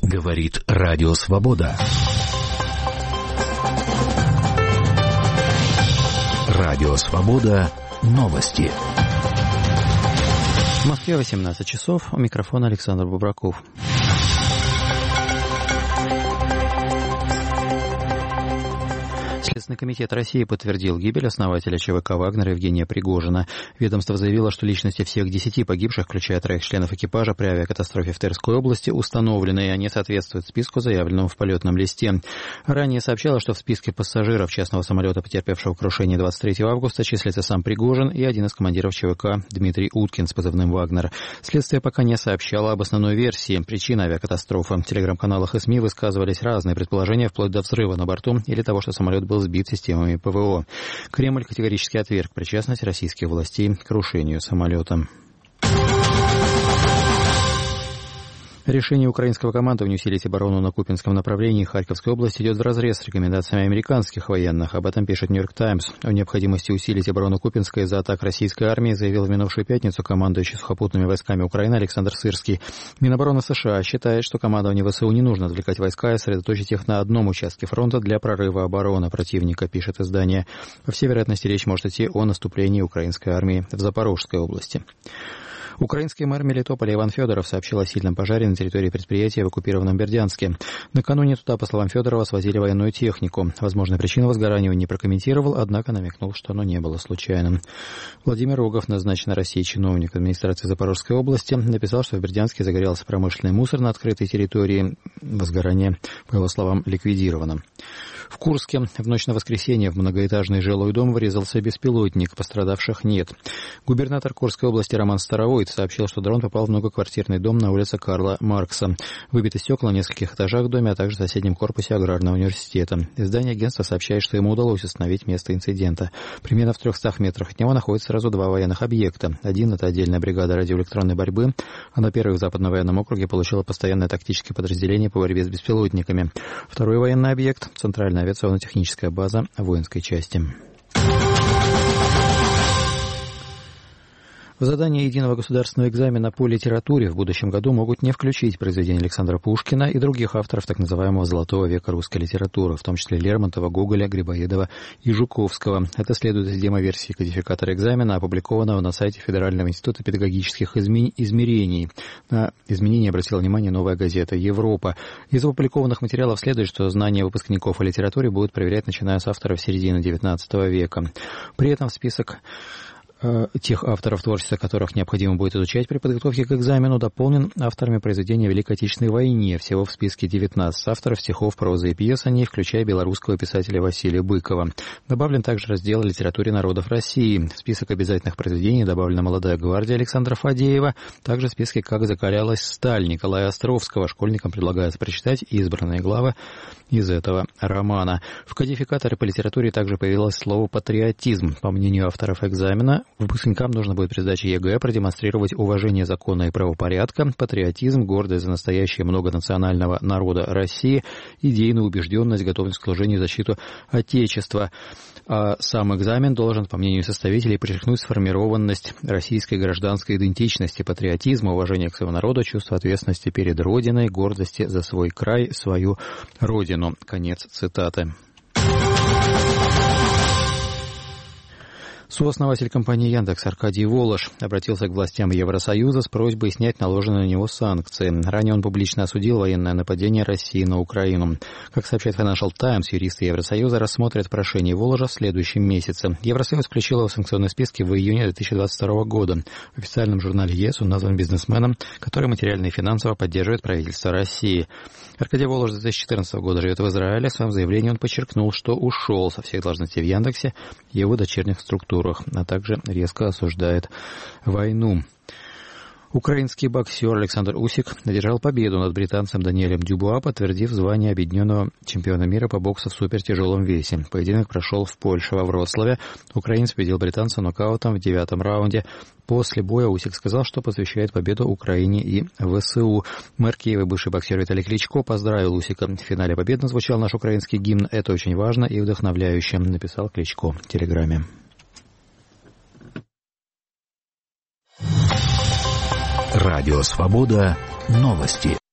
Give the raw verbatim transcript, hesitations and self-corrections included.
Говорит Радио Свобода. Радио Свобода. Новости. В Москве восемнадцать часов. У микрофона Александр Бубраков. Следственный комитет России подтвердил гибель основателя ЧВК «Вагнер» Евгения Пригожина. Ведомство заявило, что личности всех десяти погибших, включая троих членов экипажа при авиакатастрофе в Тверской области, установлены, и они соответствуют списку, заявленному в полетном листе. Ранее сообщалось, что в списке пассажиров частного самолета, потерпевшего крушение двадцать третьего августа, числится сам Пригожин и один из командиров ЧВК Дмитрий Уткин с позывным «Вагнер». Следствие пока не сообщало об основной версии причины авиакатастрофы. В телеграм-каналах и СМИ высказывались разные предположения, вплоть до взрыва на борту или того, что самолет был сбит системами ПВО. Кремль категорически отверг причастность российских властей к крушению самолета. Решение украинского командования усилить оборону на Купянском направлении Харьковской области идет вразрез с рекомендациями американских военных. Об этом пишет «Нью-Йорк Таймс». О необходимости усилить оборону Купянска из-за атак российской армии заявил в минувшую пятницу командующий сухопутными войсками Украины Александр Сырский. Минобороны США считает, что командованию ВСУ не нужно отвлекать войска и сосредоточить их на одном участке фронта для прорыва обороны противника, пишет издание. По всей вероятности, речь может идти о наступлении украинской армии в Запорожской области. Украинский мэр Мелитополя Иван Федоров сообщил о сильном пожаре на территории предприятия в оккупированном Бердянске. Накануне туда, по словам Федорова, свозили военную технику. Возможную причину возгорания он не прокомментировал, однако намекнул, что оно не было случайным. Владимир Рогов, назначенный Россией чиновник администрации Запорожской области, написал, что в Бердянске загорелся промышленный мусор на открытой территории. Возгорание, по его словам, ликвидировано. В Курске в ночь на воскресенье в многоэтажный жилой дом врезался беспилотник. Пострадавших нет. Губернатор Курской области Роман Старовойт сообщил, что дрон попал в многоквартирный дом на улице Карла Маркса. Выбиты стекла в нескольких этажах в доме, а также в соседнем корпусе Аграрного университета. Издание агентства сообщает, что ему удалось установить место инцидента. Примерно в трехстах метрах от него находятся сразу два военных объекта. Один — это отдельная бригада радиоэлектронной борьбы. Она первой в Западном военном округе получила постоянное тактическое подразделение по борьбе с беспилотниками. Второй военный объект — центральная авиационно-техническая база воинской части. В задание единого государственного экзамена по литературе в будущем году могут не включить произведения Александра Пушкина и других авторов так называемого «золотого века русской литературы», в том числе Лермонтова, Гоголя, Грибоедова и Жуковского. Это следует из демоверсии кодификатора экзамена, опубликованного на сайте Федерального института педагогических измерений. На изменения обратила внимание «Новая газета Европа». Из опубликованных материалов следует, что знания выпускников о литературе будут проверять, начиная с авторов середины девятнадцатого века. При этом список тех авторов, творчество которых необходимо будет изучать при подготовке к экзамену, дополнен авторами произведений о Великой Отечественной войне. Всего в списке девятнадцать авторов стихов, прозы и пьес о ней, включая белорусского писателя Василия Быкова. Добавлен также раздел о литературе народов России. В список обязательных произведений добавлена «Молодая гвардия» Александра Фадеева. Также в списке «Как закалялась сталь» Николая Островского. Школьникам предлагается прочитать избранные главы из этого романа. В кодификаторе по литературе также появилось слово «патриотизм». По мнению авторов экзамена, выпускникам нужно будет при сдаче ЕГЭ продемонстрировать уважение закона и правопорядка, патриотизм, гордость за настоящее многонационального народа России, идейную убежденность, готовность к служению и защиту Отечества. А сам экзамен должен, по мнению составителей, подчеркнуть сформированность российской гражданской идентичности, патриотизма, уважения к своему народу, чувство ответственности перед Родиной, гордости за свой край, свою Родину. Конец цитаты. Сооснователь компании «Яндекс» Аркадий Волош обратился к властям Евросоюза с просьбой снять наложенные на него санкции. Ранее он публично осудил военное нападение России на Украину. Как сообщает Financial Times, юристы Евросоюза рассмотрят прошение Воложа в следующем месяце. Евросоюз включил его в санкционные списки в июне две тысячи двадцать второго года. В официальном журнале ЕС он назван бизнесменом, который материально и финансово поддерживает правительство России. Аркадий Волош с две тысячи четырнадцатого года живет в Израиле. В своем заявлении он подчеркнул, что ушел со всех должностей в Яндексе и его дочерних структурах, а также резко осуждает войну. Украинский боксер Александр Усик одержал победу над британцем Даниэлем Дюбуа, подтвердив звание объединенного чемпиона мира по боксу в супертяжелом весе. Поединок прошел в Польше, во Вроцлаве. Украинец победил британца нокаутом в девятом раунде. После боя Усик сказал, что посвящает победу Украине и ВСУ. Мэр Киева, бывший боксер Виталий Кличко, поздравил Усика. В финале победно звучал наш украинский гимн. Это очень важно и вдохновляюще, написал Кличко в Телеграме. Радио Свобода. Новости.